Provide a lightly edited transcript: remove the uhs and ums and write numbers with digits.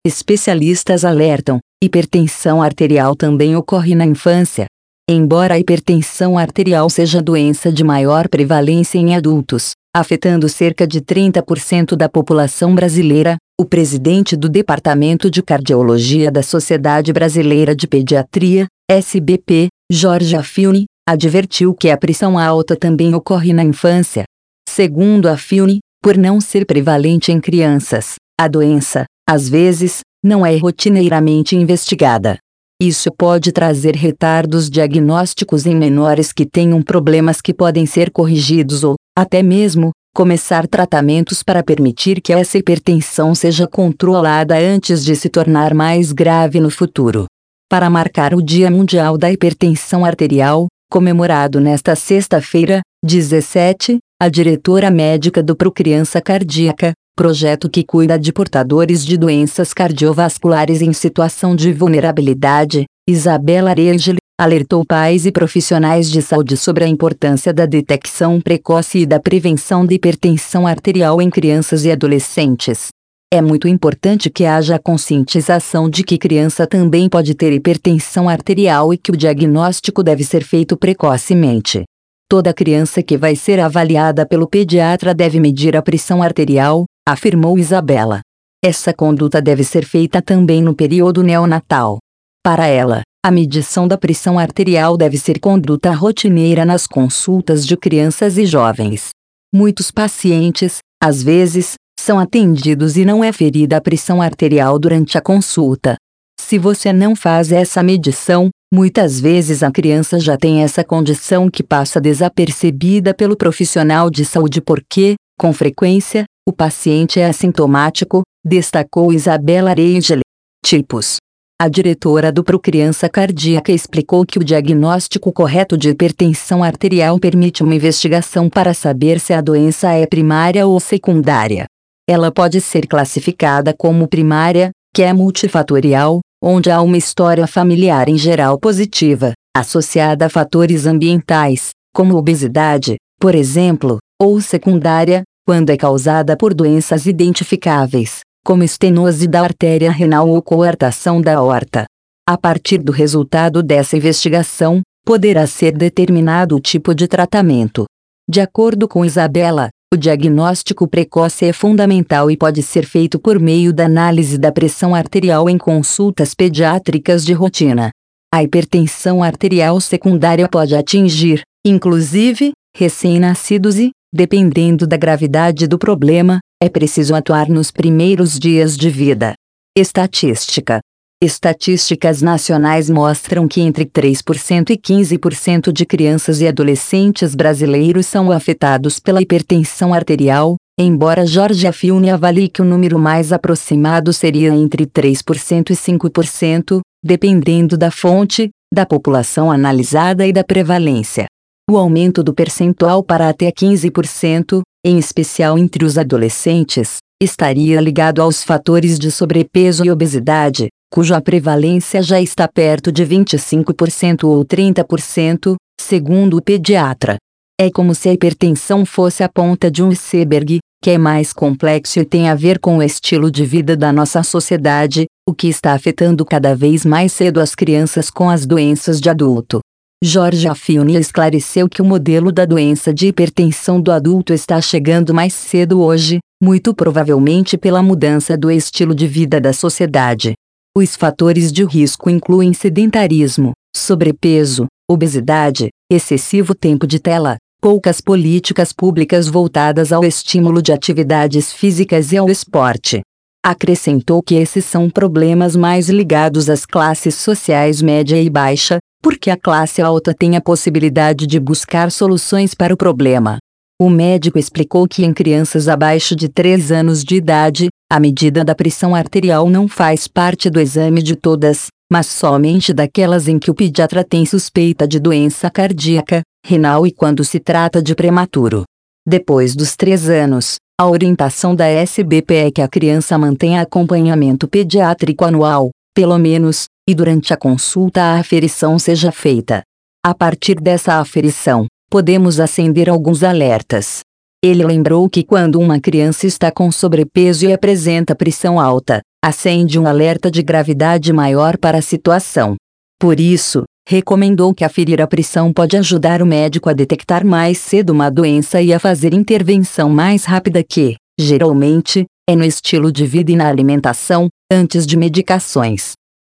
Especialistas alertam: hipertensão arterial também ocorre na infância. Embora a hipertensão arterial seja doença de maior prevalência em adultos, afetando cerca de 30% da população brasileira, o presidente do Departamento de Cardiologia da Sociedade Brasileira de Pediatria, SBP, Jorge Affiuni, advertiu que a pressão alta também ocorre na infância. Segundo Affiuni, por não ser prevalente em crianças, a doença, às vezes, não é rotineiramente investigada. Isso pode trazer retardos diagnósticos em menores que tenham problemas que podem ser corrigidos ou, até mesmo, começar tratamentos para permitir que essa hipertensão seja controlada antes de se tornar mais grave no futuro. Para marcar o Dia Mundial da Hipertensão Arterial, comemorado nesta sexta-feira, 17, a diretora médica do Procriança Cardíaca, projeto que cuida de portadores de doenças cardiovasculares em situação de vulnerabilidade, Isabela Rangel, alertou pais e profissionais de saúde sobre a importância da detecção precoce e da prevenção de hipertensão arterial em crianças e adolescentes. É muito importante que haja a conscientização de que criança também pode ter hipertensão arterial e que o diagnóstico deve ser feito precocemente. Toda criança que vai ser avaliada pelo pediatra deve medir a pressão arterial, afirmou Isabela. Essa conduta deve ser feita também no período neonatal. Para ela, a medição da pressão arterial deve ser conduta rotineira nas consultas de crianças e jovens. Muitos pacientes, às vezes, são atendidos e não é ferida a pressão arterial durante a consulta. Se você não faz essa medição, muitas vezes a criança já tem essa condição que passa desapercebida pelo profissional de saúde porque, com frequência, o paciente é assintomático, destacou Isabela Rangel. Tipos. A diretora do Procriança Cardíaca explicou que o diagnóstico correto de hipertensão arterial permite uma investigação para saber se a doença é primária ou secundária. Ela pode ser classificada como primária, que é multifatorial, onde há uma história familiar em geral positiva, associada a fatores ambientais, como obesidade, por exemplo, ou secundária, quando é causada por doenças identificáveis, como estenose da artéria renal ou coartação da aorta. A partir do resultado dessa investigação, poderá ser determinado o tipo de tratamento. De acordo com Isabela, o diagnóstico precoce é fundamental e pode ser feito por meio da análise da pressão arterial em consultas pediátricas de rotina. A hipertensão arterial secundária pode atingir, inclusive, recém-nascidos e, dependendo da gravidade do problema, é preciso atuar nos primeiros dias de vida. Estatística. Estatísticas nacionais mostram que entre 3% e 15% de crianças e adolescentes brasileiros são afetados pela hipertensão arterial, embora Jorge Affiuni avalie que o número mais aproximado seria entre 3% e 5%, dependendo da fonte, da população analisada e da prevalência. O aumento do percentual para até 15%, em especial entre os adolescentes, estaria ligado aos fatores de sobrepeso e obesidade, cuja prevalência já está perto de 25% ou 30%, segundo o pediatra. É como se a hipertensão fosse a ponta de um iceberg, que é mais complexo e tem a ver com o estilo de vida da nossa sociedade, o que está afetando cada vez mais cedo as crianças com as doenças de adulto. Jorge Affiuni esclareceu que o modelo da doença de hipertensão do adulto está chegando mais cedo hoje, muito provavelmente pela mudança do estilo de vida da sociedade. Os fatores de risco incluem sedentarismo, sobrepeso, obesidade, excessivo tempo de tela, poucas políticas públicas voltadas ao estímulo de atividades físicas e ao esporte. Acrescentou que esses são problemas mais ligados às classes sociais média e baixa, porque a classe alta tem a possibilidade de buscar soluções para o problema. O médico explicou que em crianças abaixo de 3 anos de idade, a medida da pressão arterial não faz parte do exame de todas, mas somente daquelas em que o pediatra tem suspeita de doença cardíaca, renal e quando se trata de prematuro. Depois dos 3 anos, a orientação da SBP é que a criança mantenha acompanhamento pediátrico anual, pelo menos, e durante a consulta a aferição seja feita. A partir dessa aferição, podemos acender alguns alertas. Ele lembrou que quando uma criança está com sobrepeso e apresenta pressão alta, acende um alerta de gravidade maior para a situação. Por isso, recomendou que aferir a pressão pode ajudar o médico a detectar mais cedo uma doença e a fazer intervenção mais rápida que, geralmente, é no estilo de vida e na alimentação, antes de medicações.